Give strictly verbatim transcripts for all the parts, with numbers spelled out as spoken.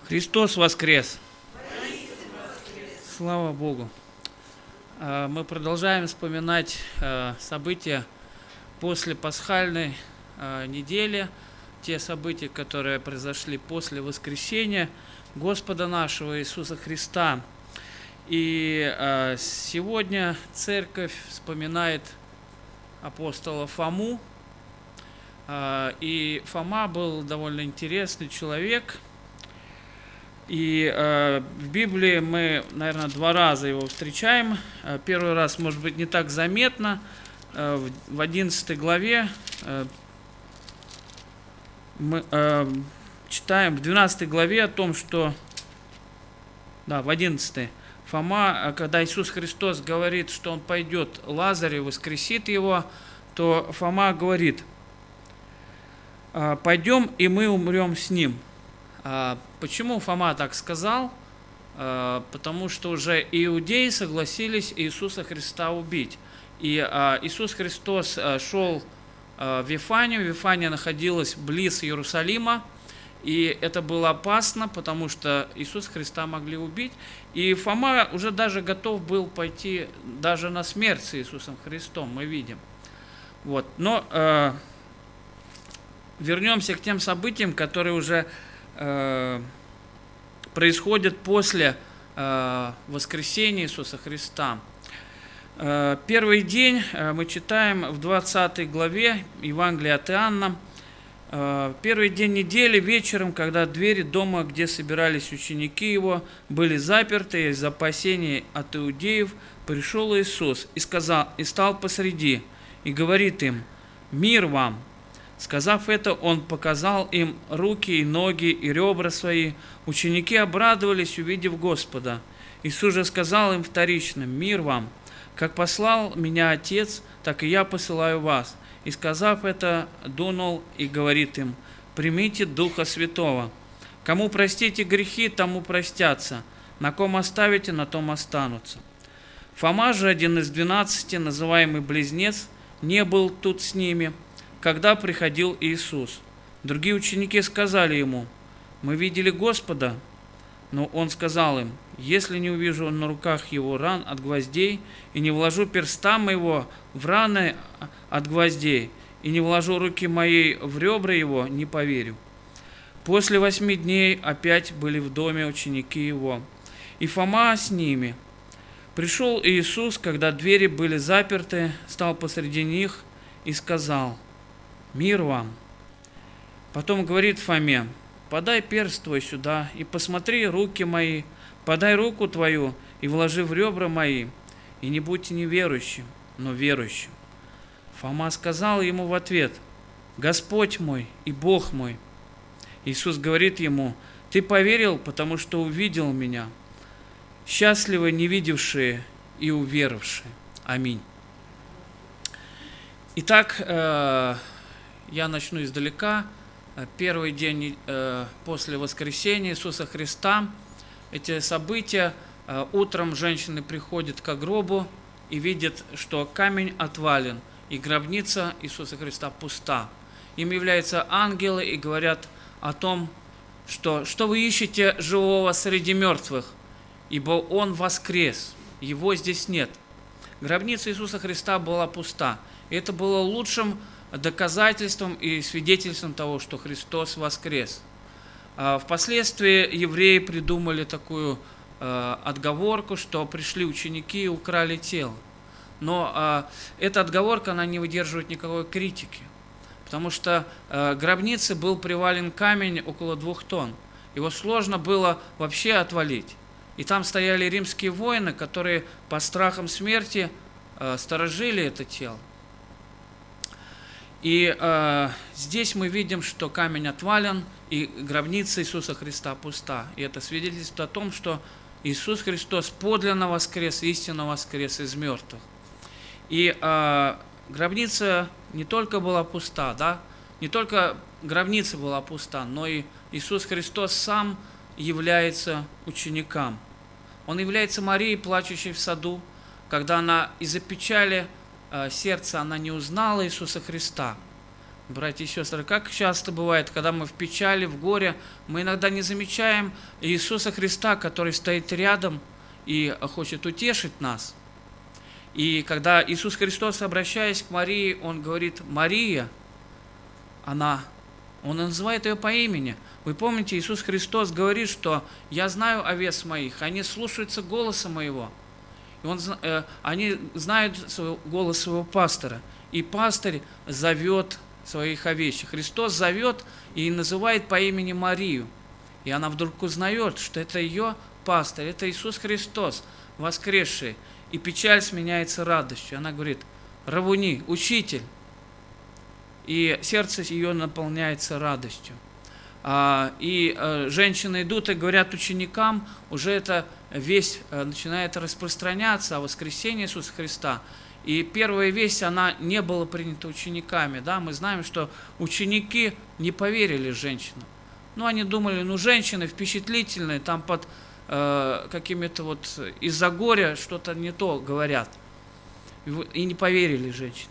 Христос воскрес! Слава Богу! Мы продолжаем вспоминать события после пасхальной недели, те события, которые произошли после воскресения Господа нашего Иисуса Христа. И сегодня церковь вспоминает апостола Фому. И Фома был довольно интересный человек. И э, в Библии мы, наверное, два раза его встречаем. Первый раз, может быть, не так заметно. Э, в одиннадцатой главе э, мы э, читаем, в двенадцатой главе о том, что, да, в одиннадцатой, Фома, когда Иисус Христос говорит, что Он пойдет Лазаря, воскресит его, то Фома говорит: «Пойдем, и мы умрем с ним». Почему Фома так сказал? Потому что уже иудеи согласились Иисуса Христа убить. И Иисус Христос шел в Вифанию, Вифания находилась близ Иерусалима, и это было опасно, потому что Иисуса Христа могли убить. И Фома уже даже готов был пойти даже на смерть с Иисусом Христом, мы видим. Вот. Но э, вернемся к тем событиям, которые уже происходит после э, воскресения Иисуса Христа. Э, первый день э, мы читаем в двадцатой главе Евангелия от Иоанна. Э, первый день недели вечером, когда двери дома, где собирались ученики его, были заперты из опасений от иудеев, пришел Иисус и сказал, и стал посреди, и говорит им: «Мир вам!» Сказав это, Он показал им руки и ноги и ребра свои. Ученики обрадовались, увидев Господа. Иисус же сказал им вторично: «Мир вам! Как послал меня Отец, так и я посылаю вас». И сказав это, дунул и говорит им: «Примите Духа Святого. Кому простите грехи, тому простятся. На ком оставите, на том останутся». Фома же, один из двенадцати, называемый Близнец, не был тут с ними, когда приходил Иисус. Другие ученики сказали ему: «Мы видели Господа». Но он сказал им: «Если не увижу на руках его ран от гвоздей, и не вложу перста моего в раны от гвоздей, и не вложу руки моей в ребра его, не поверю». После восьми дней опять были в доме ученики его, и Фома с ними. Пришел Иисус, когда двери были заперты, стал посреди них и сказал: «Мир вам!» Потом говорит Фоме: «Подай перст твой сюда, и посмотри руки мои, подай руку твою, и вложи в ребра мои, и не будь неверующим, но верующим». Фома сказал ему в ответ: «Господь мой и Бог мой». Иисус говорит ему: «Ты поверил, потому что увидел меня. Счастливы не видевшие и уверовавшие». Аминь. Итак, я начну издалека. Первый день э, после воскресения Иисуса Христа. Эти события. Э, утром женщины приходят к гробу и видят, что камень отвален, и гробница Иисуса Христа пуста. Им являются ангелы и говорят о том, что, что вы ищете живого среди мертвых, ибо Он воскрес, Его здесь нет. Гробница Иисуса Христа была пуста. И это было лучшим доказательством и свидетельством того, что Христос воскрес. Впоследствии евреи придумали такую отговорку, что пришли ученики и украли тело. Но эта отговорка, она не выдерживает никакой критики, потому что к гробнице был привален камень около двух тонн. Его сложно было вообще отвалить. И там стояли римские воины, которые по страхам смерти сторожили это тело. И э, здесь мы видим, что камень отвален, и гробница Иисуса Христа пуста. И это свидетельствует о том, что Иисус Христос подлинно воскрес, истинно воскрес из мертвых. И э, гробница не только была пуста, да, не только гробница была пуста, но и Иисус Христос сам является ученикам. Он является Марией, плачущей в саду, когда она из-за печали сердца она не узнала Иисуса Христа. Братья и сестры, как часто бывает, когда мы в печали, в горе, мы иногда не замечаем Иисуса Христа, который стоит рядом и хочет утешить нас. И когда Иисус Христос, обращаясь к Марии, Он говорит: «Мария», она, Он называет ее по имени. Вы помните, Иисус Христос говорит, что «Я знаю овец моих, они слушаются голоса моего». И он, э, они знают свой, голос своего пастора. И пастырь зовет своих овечек. Христос зовет и называет по имени Марию. И она вдруг узнает, что это ее пастырь, это Иисус Христос, воскресший. И печаль сменяется радостью. Она говорит: «Равуни, учитель». И сердце ее наполняется радостью. И женщины идут и говорят ученикам, уже эта весть начинает распространяться о воскресении Иисуса Христа. И первая весть, она не была принята учениками. Да? Мы знаем, что ученики не поверили женщинам. Ну, они думали, ну, женщины впечатлительные, там под э, какими-то вот из-за горя что-то не то говорят. И не поверили женщины.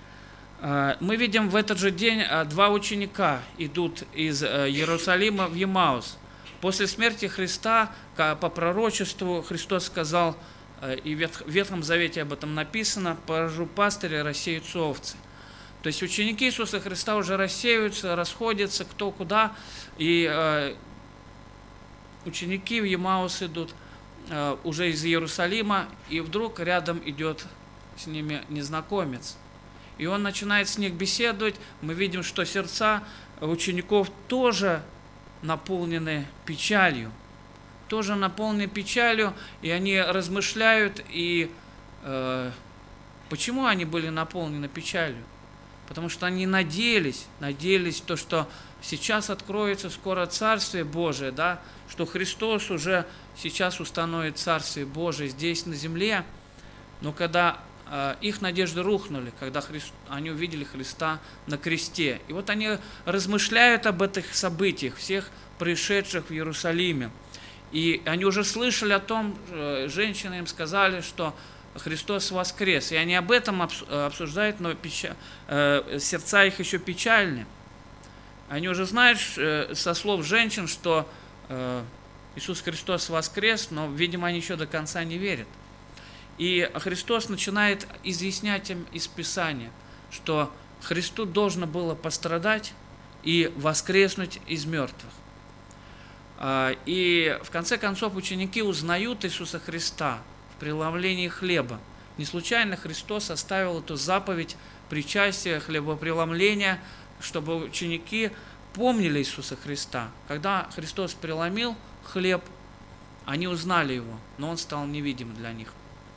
Мы видим, в этот же день два ученика идут из Иерусалима в Емаус. После смерти Христа, по пророчеству, Христос сказал, и в Ветхом Завете об этом написано: «Поражу пастыря, рассеются овцы». То есть ученики Иисуса Христа уже рассеются, расходятся кто куда, и ученики в Емаус идут уже из Иерусалима, и вдруг рядом идет с ними незнакомец. И он начинает с них беседовать. Мы видим, что сердца учеников тоже наполнены печалью. Тоже наполнены печалью, и они размышляют. И э, почему они были наполнены печалью? Потому что они надеялись, надеялись то, что сейчас откроется скоро Царствие Божие, да? Что Христос уже сейчас установит Царствие Божие здесь на земле. Но когда их надежды рухнули, когда Христ, они увидели Христа на кресте. И вот они размышляют об этих событиях, всех происшедших в Иерусалиме. И они уже слышали о том, женщины им сказали, что Христос воскрес. И они об этом обсуждают, но печаль, сердца их еще печальны. Они уже знают со слов женщин, что Иисус Христос воскрес, но, видимо, они еще до конца не верят. И Христос начинает изъяснять им из Писания, что Христу должно было пострадать и воскреснуть из мертвых. И в конце концов ученики узнают Иисуса Христа в преломлении хлеба. Не случайно Христос оставил эту заповедь причастия, хлебопреломления, чтобы ученики помнили Иисуса Христа. Когда Христос преломил хлеб, они узнали Его, но Он стал невидим для них.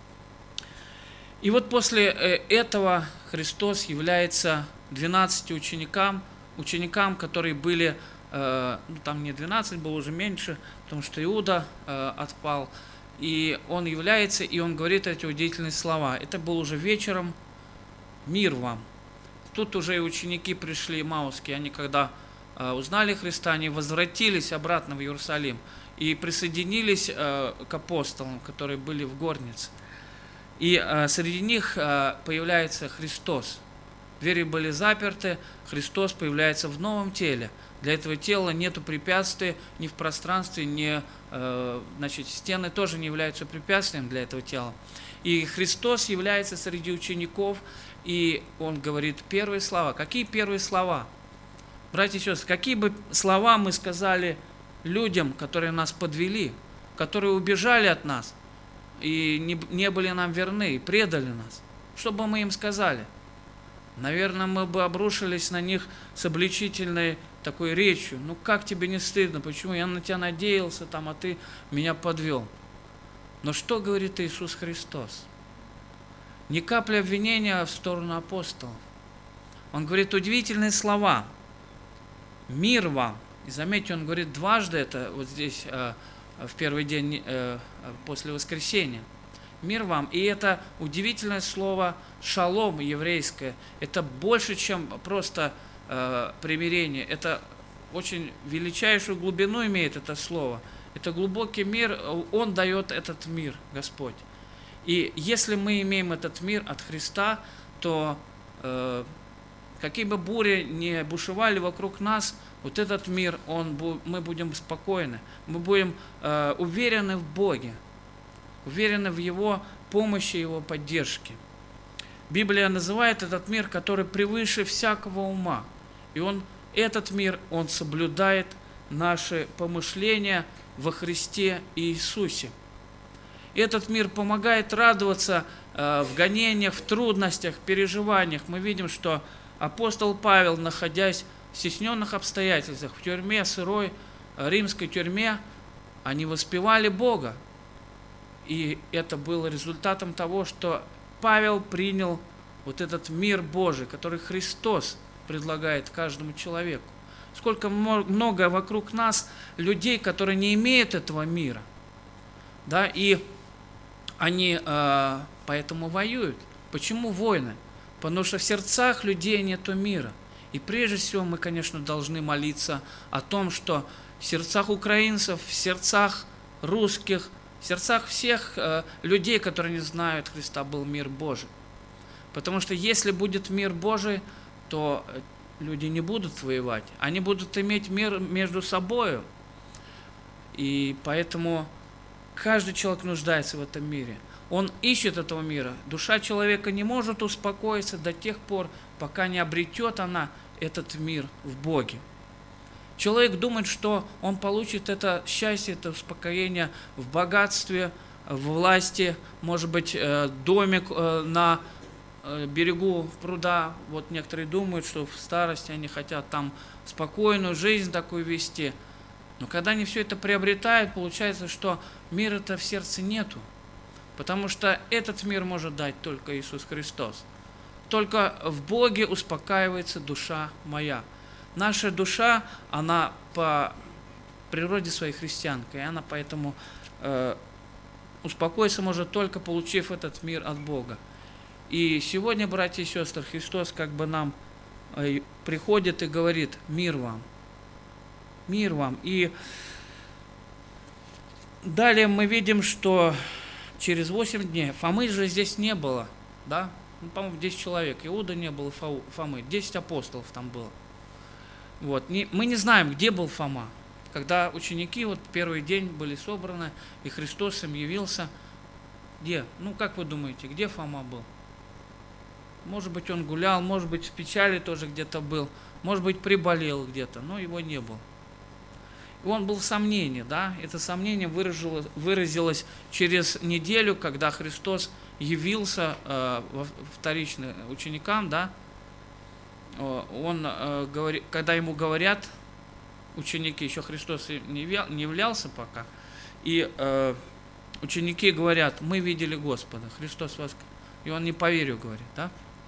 И вот после этого Христос является двенадцати ученикам, ученикам, которые были, ну там не двенадцать, было уже меньше, потому что Иуда отпал. И Он является, и Он говорит эти удивительные слова. Это было уже вечером: «Мир вам». Тут уже и ученики пришли, эмаусские, они когда узнали Христа, они возвратились обратно в Иерусалим и присоединились к апостолам, которые были в горнице. И а, среди них а, появляется Христос. Двери были заперты, Христос появляется в новом теле. Для этого тела нет препятствий ни в пространстве, ни, а, значит, стены тоже не являются препятствием для этого тела. И Христос является среди учеников, и Он говорит первые слова. Какие первые слова? Братья и сестры, какие бы слова мы сказали людям, которые нас подвели, которые убежали от нас, и не, не были нам верны, и предали нас? Что бы мы им сказали? Наверное, мы бы обрушились на них с обличительной такой речью. Ну как тебе не стыдно? Почему я на тебя надеялся, там, а ты меня подвел? Но что говорит Иисус Христос? Ни капли обвинения в сторону апостолов. Он говорит удивительные слова. «Мир вам». И заметьте, Он говорит дважды это вот здесь, в первый день э, после воскресения. «Мир вам». И это удивительное слово «шалом» еврейское. Это больше, чем просто э, примирение. Это очень величайшую глубину имеет это слово. Это глубокий мир. Он дает этот мир, Господь. И если мы имеем этот мир от Христа, то э, какие бы бури не бушевали вокруг нас, вот этот мир, он, мы будем спокойны, мы будем э, уверены в Боге, уверены в Его помощи, Его поддержке. Библия называет этот мир, который превыше всякого ума. И он, этот мир, он соблюдает наши помышления во Христе Иисусе. И этот мир помогает радоваться э, в гонениях, в трудностях, переживаниях. Мы видим, что апостол Павел, находясь в стесненных обстоятельствах, в тюрьме, сырой римской тюрьме, они воспевали Бога. И это было результатом того, что Павел принял вот этот мир Божий, который Христос предлагает каждому человеку. Сколько много вокруг нас людей, которые не имеют этого мира, да, и они э, поэтому воюют. Почему войны? Потому что в сердцах людей нету мира. И прежде всего мы, конечно, должны молиться о том, что в сердцах украинцев, в сердцах русских, в сердцах всех э, людей, которые не знают Христа, был мир Божий. Потому что если будет мир Божий, то люди не будут воевать. Они будут иметь мир между собой. И поэтому каждый человек нуждается в этом мире. Он ищет этого мира. Душа человека не может успокоиться до тех пор, пока не обретет она этот мир в Боге. Человек думает, что он получит это счастье, это успокоение в богатстве, в власти, может быть, домик на берегу пруда. Вот некоторые думают, что в старости они хотят там спокойную жизнь такую вести. Но когда они все это приобретают, получается, что мира-то в сердце нету. Потому что этот мир может дать только Иисус Христос. Только в Боге успокаивается душа моя. Наша душа, она по природе своей христианка, и она поэтому э, успокоиться может только получив этот мир от Бога. И сегодня, братья и сестры, Христос как бы нам э, приходит и говорит: мир вам, мир вам. И далее мы видим, что через восемь дней, Фомы же здесь не было, да? Ну, по-моему, десять человек, Иуда не было, Фомы, десять апостолов там было. Вот. Мы не знаем, где был Фома. Когда ученики вот первый день были собраны, и Христос им явился, где? Ну, как вы думаете, где Фома был? Может быть, он гулял, может быть, в печали тоже где-то был, может быть, приболел где-то, но его не было. И он был в сомнении, да? Это сомнение выразилось, выразилось через неделю, когда Христос явился э, вторично ученикам, да? Он, э, говорит, когда ему говорят, ученики, еще Христос не являлся пока, и э, ученики говорят: мы видели Господа, Христос вас, и он: не поверю, говорит, да?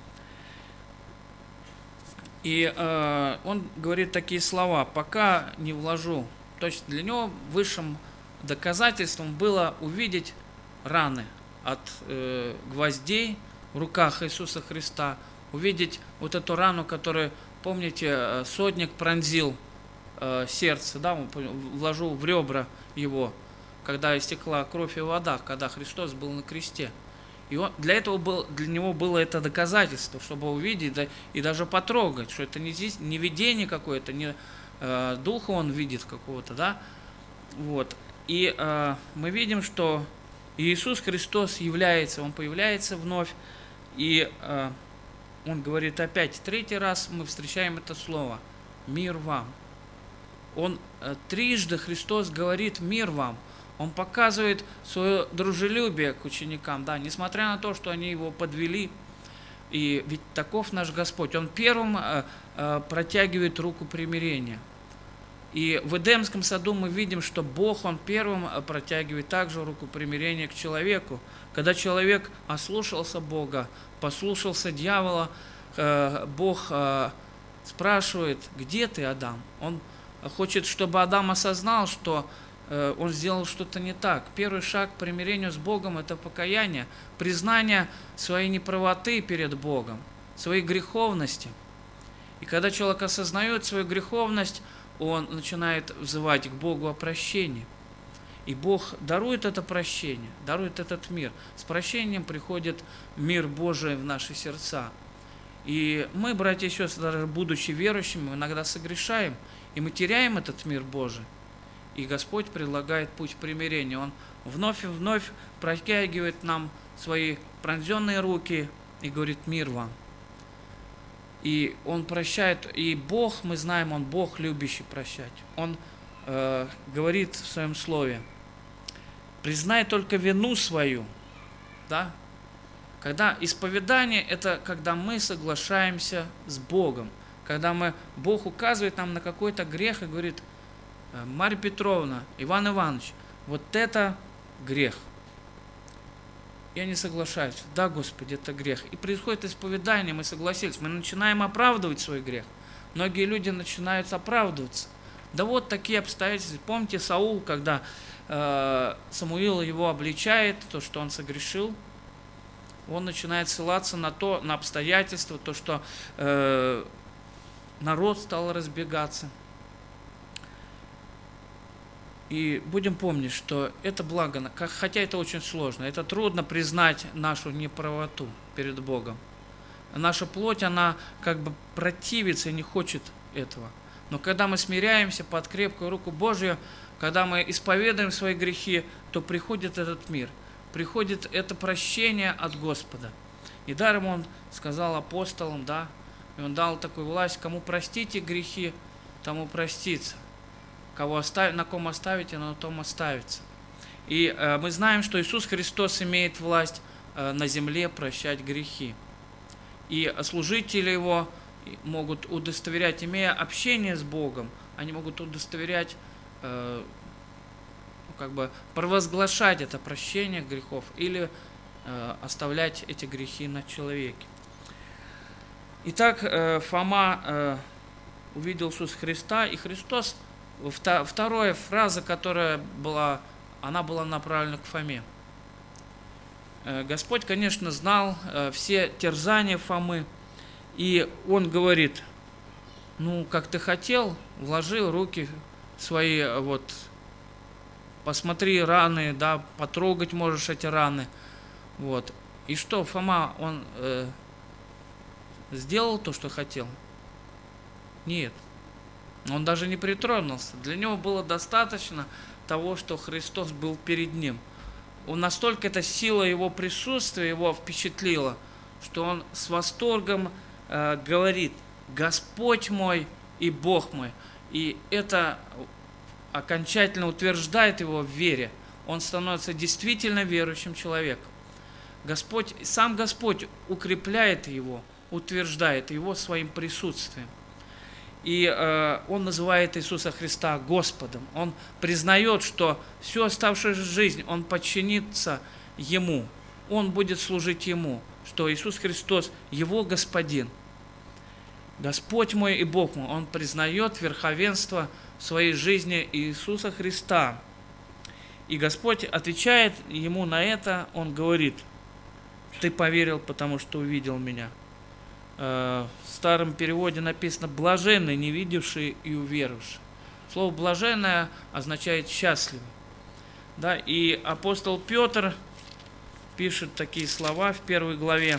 И э, он говорит такие слова: пока не вложу. То есть для него высшим доказательством было увидеть раны от э, гвоздей в руках Иисуса Христа, увидеть вот эту рану, которую, помните, сотник пронзил э, сердце, да, вложил в ребра его, когда истекла кровь и вода, когда Христос был на кресте. И он, для этого был, для него было это доказательство, чтобы увидеть, да, и даже потрогать, что это не, здесь, не видение какое-то, не э, духа он видит какого-то, да, вот. И э, мы видим, что Иисус Христос является, Он появляется вновь, и э, Он говорит опять, третий раз мы встречаем это слово: мир вам. Он э, трижды Христос говорит: мир вам. Он показывает свое дружелюбие к ученикам, да, несмотря на то, что они его подвели. И ведь таков наш Господь. Он первым э, э, протягивает руку примирения. И в Эдемском саду мы видим, что Бог, Он первым протягивает также руку примирения к человеку. Когда человек ослушался Бога, послушался дьявола, э, Бог э, спрашивает: где ты, Адам? Он хочет, чтобы Адам осознал, что он сделал что-то не так. Первый шаг к примирению с Богом – это покаяние, признание своей неправоты перед Богом, своей греховности. И когда человек осознает свою греховность, он начинает взывать к Богу о прощении. И Бог дарует это прощение, дарует этот мир. С прощением приходит мир Божий в наши сердца. И мы, братья и сестры, даже будучи верующими, иногда согрешаем, и мы теряем этот мир Божий. И Господь предлагает путь примирения. Он вновь и вновь протягивает нам свои пронзенные руки и говорит: мир вам. И Он прощает, и Бог, мы знаем, Он Бог, любящий прощать. Он э, говорит в Своем Слове: признай только вину свою. Да? Когда исповедание – это когда мы соглашаемся с Богом, когда мы, Бог указывает нам на какой-то грех и говорит: Марья Петровна, Иван Иванович, вот это грех. Я не соглашаюсь. Да, Господи, это грех. И происходит исповедание, мы согласились, мы начинаем оправдывать свой грех. Многие люди начинают оправдываться. Да вот такие обстоятельства. Помните Саул, когда э, Самуил его обличает, то, что он согрешил, он начинает ссылаться на то, на обстоятельства, то, что э, народ стал разбегаться. И будем помнить, что это благо, хотя это очень сложно, это трудно признать нашу неправоту перед Богом. Наша плоть, она как бы противится и не хочет этого. Но когда мы смиряемся под крепкую руку Божью, когда мы исповедуем свои грехи, то приходит этот мир, приходит это прощение от Господа. И даром Он сказал апостолам, да, и Он дал такую власть: кому простите грехи, тому простится. Кого оставить, на ком оставите, на том оставится. И э, мы знаем, что Иисус Христос имеет власть э, на земле прощать грехи. И служители Его могут удостоверять, имея общение с Богом, они могут удостоверять, э, ну, как бы провозглашать это прощение грехов или э, оставлять эти грехи на человеке. Итак, э, Фома э, увидел Иисуса Христа, и Христос. Вторая фраза, которая была, она была направлена к Фоме. Господь, конечно, знал все терзания Фомы, и Он говорит: ну, как ты хотел, вложи руки свои, вот, посмотри раны, да, потрогать можешь эти раны. Вот. И что, Фома, он э, сделал то, что хотел? Нет. Он даже не притронулся. Для него было достаточно того, что Христос был перед ним. Он настолько эта сила Его присутствия его впечатлила, что он с восторгом э, говорит: Господь мой и Бог мой. И это окончательно утверждает его в вере. Он становится действительно верующим человеком. Господь, сам Господь укрепляет его, утверждает его своим присутствием. И э, он называет Иисуса Христа Господом. Он признает, что всю оставшуюся жизнь он подчинится Ему. Он будет служить Ему, что Иисус Христос Его Господин. Господь мой и Бог мой. Он признает верховенство в своей жизни Иисуса Христа. И Господь отвечает ему на это. Он говорит: ты поверил, потому что увидел меня. В старом переводе написано: блаженные, не видевшие и уверовавшие. Слово блаженное означает счастливый. Да, и апостол Петр пишет такие слова в первой главе: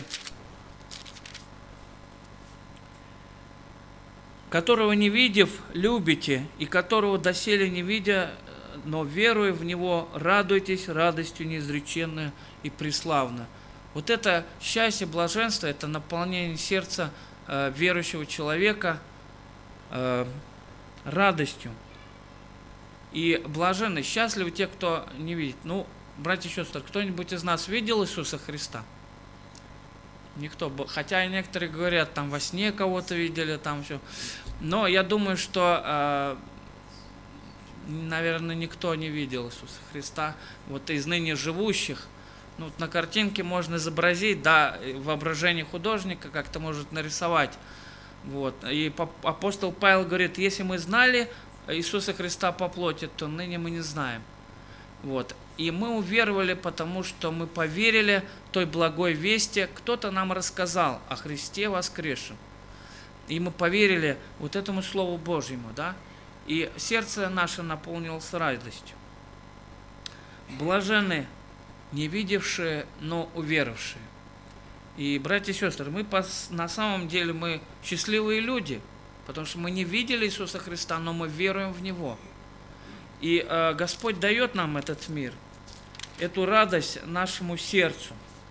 которого не видев, любите, и которого доселе не видя, но веруя в Него, радуйтесь радостью неизреченной и преславной. Вот это счастье, блаженство, это наполнение сердца э, верующего человека э, радостью. И блаженны, счастливы те, кто не видит. Ну, братья и сестры, кто-нибудь из нас видел Иисуса Христа? Никто. Хотя и некоторые говорят, там во сне кого-то видели, там все. Но я думаю, что, э, наверное, никто не видел Иисуса Христа. Вот из ныне живущих. Ну, вот на картинке можно изобразить, да, воображение художника как-то может нарисовать. Вот. И апостол Павел говорит: если мы знали Иисуса Христа по плоти, то ныне мы не знаем. Вот. И мы уверовали, потому что мы поверили той благой вести. Кто-то нам рассказал о Христе воскресшем. И мы поверили вот этому Слову Божьему, да. И сердце наше наполнилось радостью. Блаженны не видевшие, но уверовавшие. И, братья и сестры, мы на самом деле мы счастливые люди, потому что мы не видели Иисуса Христа, но мы веруем в Него. И э, Господь дает нам этот мир, эту радость нашему сердцу.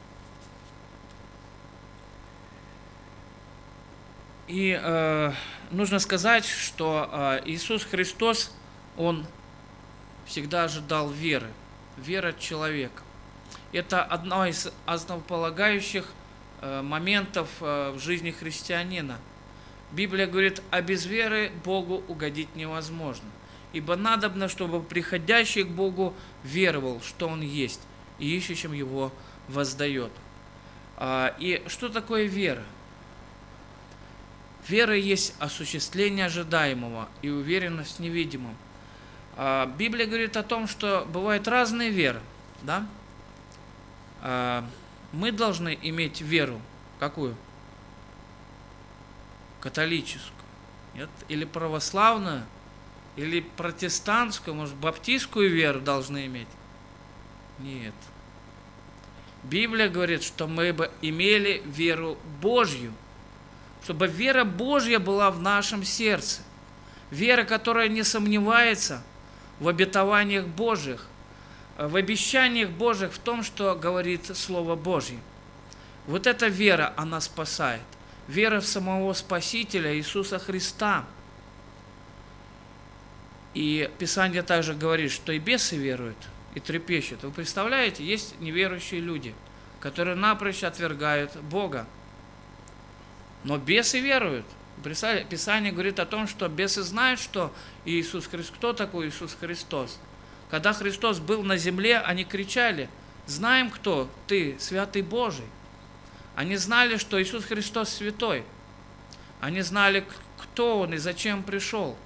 И э, нужно сказать, что э, Иисус Христос, Он всегда ожидал веры, веры человека. Это одно из основополагающих э, моментов э, в жизни христианина. Библия говорит, а без веры Богу угодить невозможно. Ибо надобно, чтобы приходящий к Богу веровал, что Он есть, и ищущим Его воздает. А, и что такое вера? Вера есть осуществление ожидаемого и уверенность в невидимом. А, Библия говорит о том, что бывают разные веры. Да? А, мы должны иметь веру. Какую? Католическую. Нет? Или православную, или протестантскую, может, баптистскую веру должны иметь? Нет. Библия говорит, что мы бы имели веру Божью, чтобы вера Божья была в нашем сердце. Вера, которая не сомневается в обетованиях Божьих, в обещаниях Божьих, в том, что говорит Слово Божье. Вот эта вера, она спасает. Вера в самого Спасителя Иисуса Христа. И Писание также говорит, что и бесы веруют, и трепещут. Вы представляете, есть неверующие люди, которые напрочь отвергают Бога. Но бесы веруют. Писание говорит о том, что бесы знают, что Иисус Христос, кто такой Иисус Христос. Когда Христос был на земле, они кричали, знаем, кто ты, святый Божий. Они знали, что Иисус Христос святой. Они знали, кто Он и зачем пришел.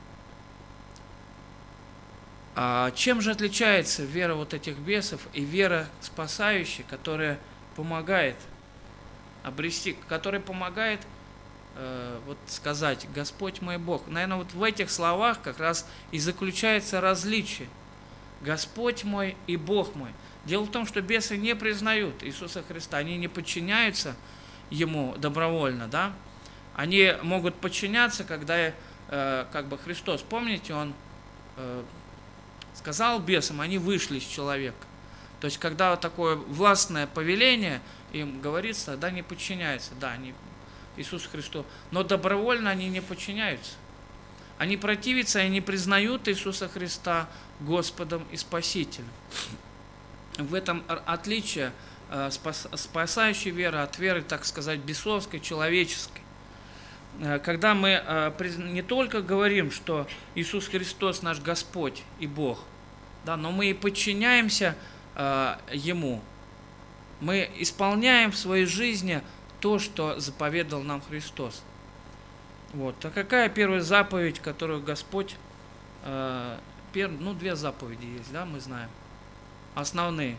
А чем же отличается вера вот этих бесов и вера спасающая, которая помогает обрести, которая помогает э, вот сказать «Господь мой Бог». Наверное, вот в этих словах как раз и заключается различие. Господь мой и Бог мой. Дело в том, что бесы не признают Иисуса Христа, они не подчиняются Ему добровольно, да? Они могут подчиняться, когда э, как бы Христос, помните, Он э, сказал бесам, они вышли из человека. То есть, когда вот такое властное повеление им говорится, тогда они подчиняются, да, они Иисусу Христу, но добровольно они не подчиняются. Они противятся и не признают Иисуса Христа Господом и Спасителем. В этом отличие спасающей веры от веры, так сказать, бесовской, человеческой. Когда мы не только говорим, что Иисус Христос наш Господь и Бог, да, но мы и подчиняемся Ему. Мы исполняем в своей жизни то, что заповедал нам Христос. Вот. А какая первая заповедь, которую Господь, пер, ну, две заповеди есть, да, мы знаем, основные.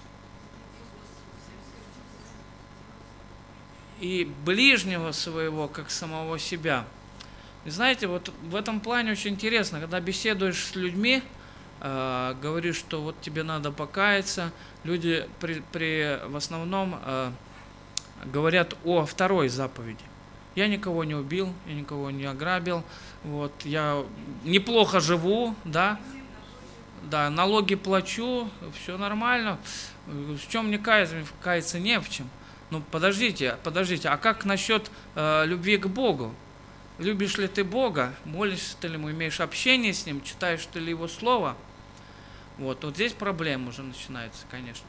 И ближнего своего, как самого себя. И знаете, вот в этом плане очень интересно, когда беседуешь с людьми, э, говоришь, что вот тебе надо покаяться, люди при, при, в основном э, говорят о второй заповеди. Я никого не убил, я никого не ограбил, вот, я неплохо живу, да, да, налоги плачу, все нормально, в чем мне каяться, каяться не в чем. Ну, подождите, подождите, а как насчет э, любви к Богу? Любишь ли ты Бога? Молишься ты ли ему, имеешь общение с Ним, читаешь ты ли Его Слово? Вот, вот здесь проблема уже начинается, конечно.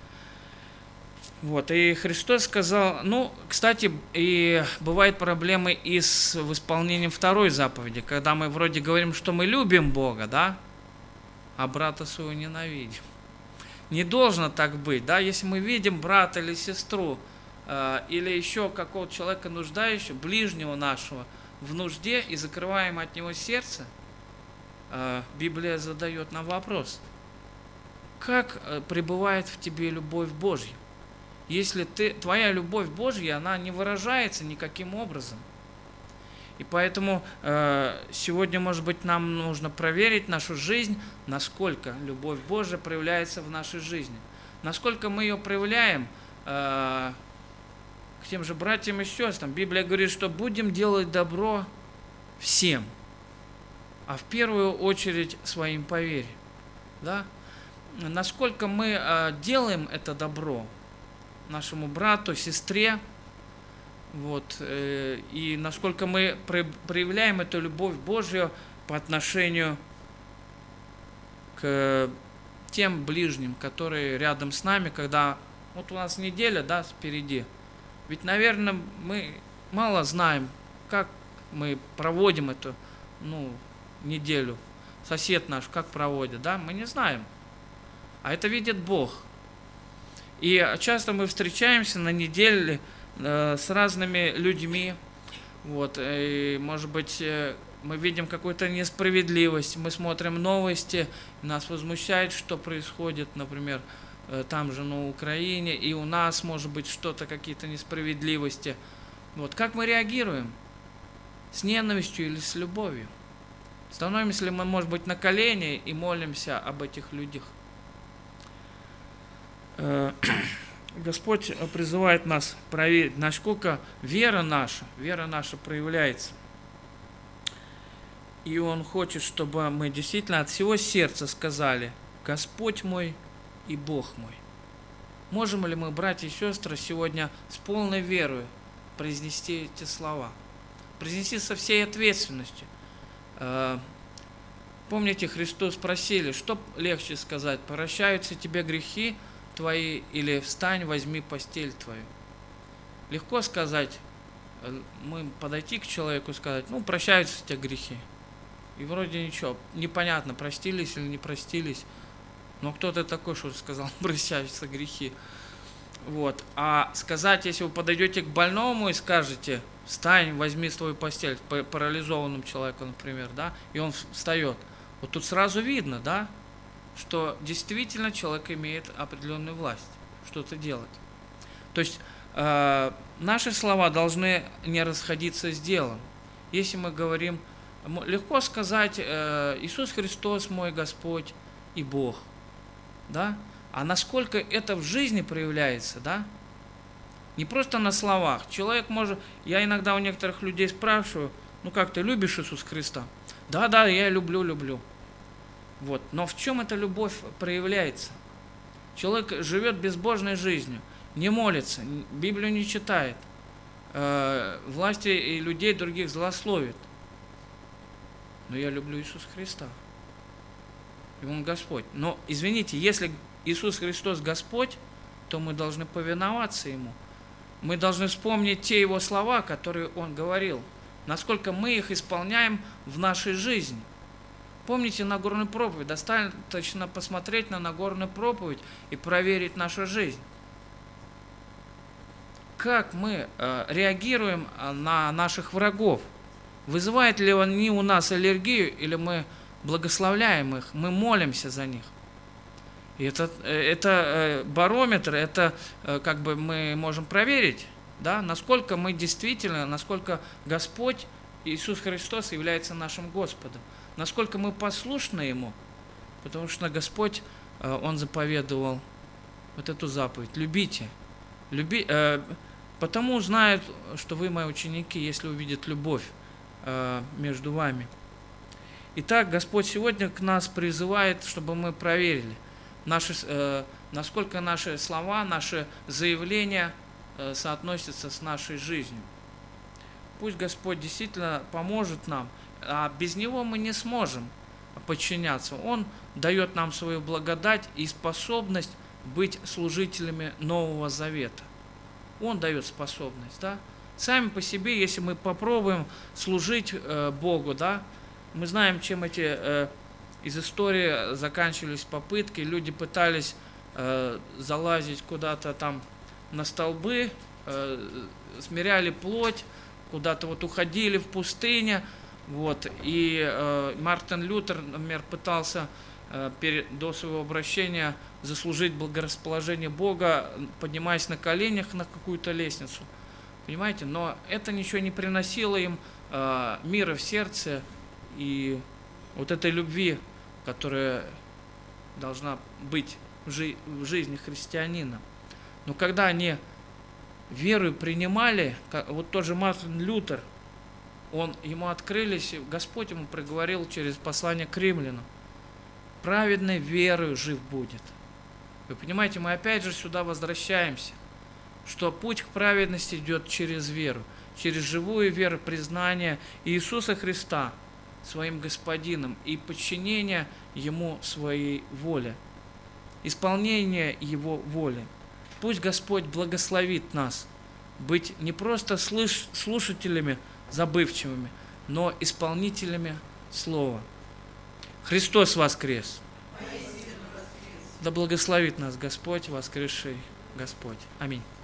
Вот, и Христос сказал, ну, кстати, и бывают проблемы и с в исполнении второй заповеди, когда мы вроде говорим, что мы любим Бога, да, а брата своего ненавидим. Не должно так быть, да, если мы видим брата или сестру, э, или еще какого-то человека нуждающего, ближнего нашего, в нужде, и закрываем от него сердце, э, Библия задает нам вопрос, как э, пребывает в тебе любовь Божья? Если ты, твоя любовь Божья, она не выражается никаким образом. И поэтому э, сегодня, может быть, нам нужно проверить нашу жизнь, насколько любовь Божья проявляется в нашей жизни. Насколько мы ее проявляем, э, к тем же братьям и сестрам. Библия говорит, что будем делать добро всем, а в первую очередь своим по вере. Да? Насколько мы э, делаем это добро нашему брату, сестре, вот, э, и насколько мы проявляем эту любовь Божью по отношению к тем ближним, которые рядом с нами, когда вот у нас неделя, да, впереди. Ведь, наверное, мы мало знаем, как мы проводим эту, ну, неделю. Сосед наш как проводит, да, мы не знаем. А это видит Бог. И часто мы встречаемся на неделе э, с разными людьми. Вот, и, может быть, э, мы видим какую-то несправедливость, мы смотрим новости, нас возмущает, что происходит, например, э, там же на Украине, и у нас, может быть, что-то, какие-то несправедливости. Вот, как мы реагируем? С ненавистью или с любовью? Становимся ли мы, может быть, на колени и молимся об этих людях? Господь призывает нас проверить, насколько вера наша, вера наша проявляется. И Он хочет, чтобы мы действительно от всего сердца сказали: Господь мой и Бог мой. Можем ли мы, братья и сестры, сегодня с полной верой произнести эти слова? Произнести со всей ответственностью. Помните, Христу спросили, что легче сказать: прощаются тебе грехи твои, или встань, возьми постель твою. Легко сказать, мы подойти к человеку и сказать: ну, прощаются тебе грехи. И вроде ничего, непонятно, простились или не простились. Но кто ты такой, что сказал, прощаются грехи. Вот. А сказать, если вы подойдете к больному и скажете: встань, возьми свою постель, парализованному человеку, например, да, и он встает. Вот тут сразу видно, да, что действительно человек имеет определенную власть что-то делать. То есть э, наши слова должны не расходиться с делом. Если мы говорим, легко сказать: э, Иисус Христос мой Господь и Бог, да, а насколько это в жизни проявляется, да, не просто на словах. Человек может, я иногда у некоторых людей спрашиваю: ну как, ты любишь Иисуса Христа? Да, да, я люблю, люблю. Вот. Но в чем эта любовь проявляется? Человек живет безбожной жизнью, не молится, Библию не читает, э, власти и людей других злословит. Но я люблю Иисуса Христа, и Он Господь. Но, извините, если Иисус Христос Господь, то мы должны повиноваться Ему. Мы должны вспомнить те Его слова, которые Он говорил, насколько мы их исполняем в нашей жизни. Помните Нагорную проповедь? Достаточно посмотреть на Нагорную проповедь и проверить нашу жизнь. Как мы э, реагируем на наших врагов? Вызывают ли они у нас аллергию, или мы благословляем их, мы молимся за них? И это, это барометр, это как бы мы можем проверить, да, насколько мы действительно, насколько Господь Иисус Христос является нашим Господом, насколько мы послушны Ему, потому что Господь, Он заповедовал вот эту заповедь: любите, люби, потому узнают, что вы мои ученики, если увидят любовь между вами. Итак, Господь сегодня к нас призывает, чтобы мы проверили, наши, э, насколько наши слова, наши заявления э, соотносятся с нашей жизнью. Пусть Господь действительно поможет нам, а без Него мы не сможем подчиняться. Он дает нам свою благодать и способность быть служителями Нового Завета. Он дает способность, да? Сами по себе, если мы попробуем служить э, Богу, да, мы знаем, чем эти э, из истории заканчивались попытки. Люди пытались э, залазить куда-то там на столбы, э, смиряли плоть, куда-то вот уходили в пустыне. Вот. И э, Мартин Лютер, например, пытался э, перед, до своего обращения заслужить благорасположение Бога, поднимаясь на коленях на какую-то лестницу. Понимаете? Но это ничего не приносило им э, мира в сердце и вот этой любви, которая должна быть в, жи- в жизни христианина. Но когда они верою принимали, вот тот же Мартин Лютер, он, ему открылись, Господь ему проговорил через послание к римлянам: праведной верою жив будет. Вы понимаете, мы опять же сюда возвращаемся, что путь к праведности идет через веру, через живую веру, признание Иисуса Христа своим Господином и подчинение Ему своей воле, исполнение Его воли. Пусть Господь благословит нас быть не просто слушателями забывчивыми, но исполнителями Слова. Христос воскрес! Да благословит нас Господь, воскресший Господь. Аминь.